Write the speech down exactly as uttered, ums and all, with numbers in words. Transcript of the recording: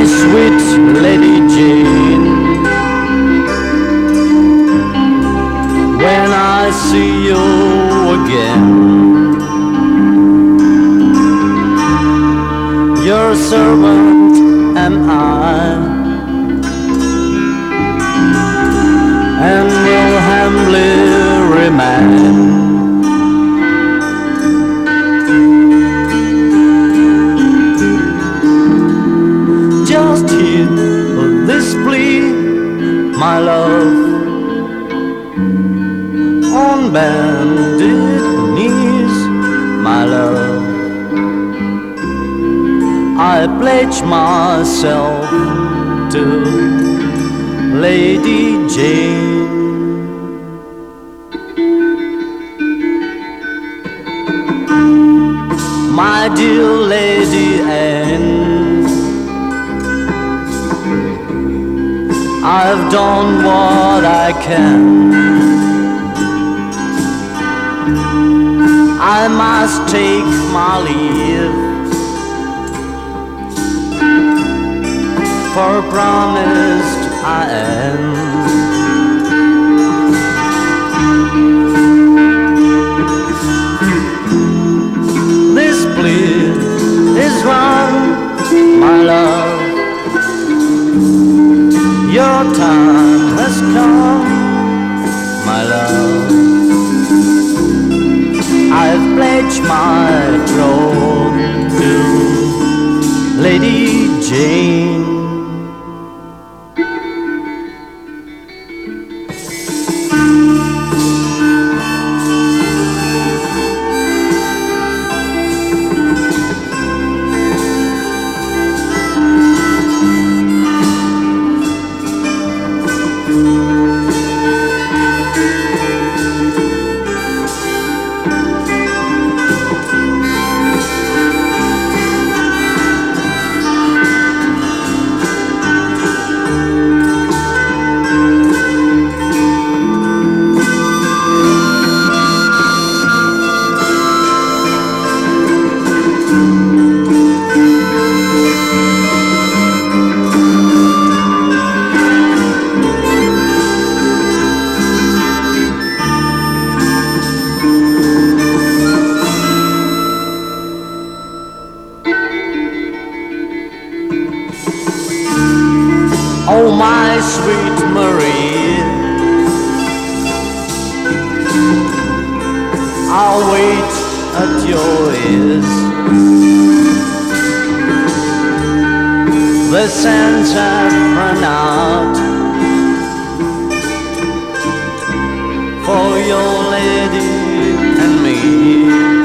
sweet Lady Jane, when I see you again, your servant am I, and will humbly remain. Just hear this plea, my love, on bended knees, my love. I pledge myself to Lady Jane. My dear Lady Anne, I've done what I can. I must take my leave, for promised I am. This plea is wrong, my love. Your time has come, my love. I've pledged my troth to Lady Jane. Oh, my sweet Marie, I'll wait at your ears. The sands have run out for your lady and me.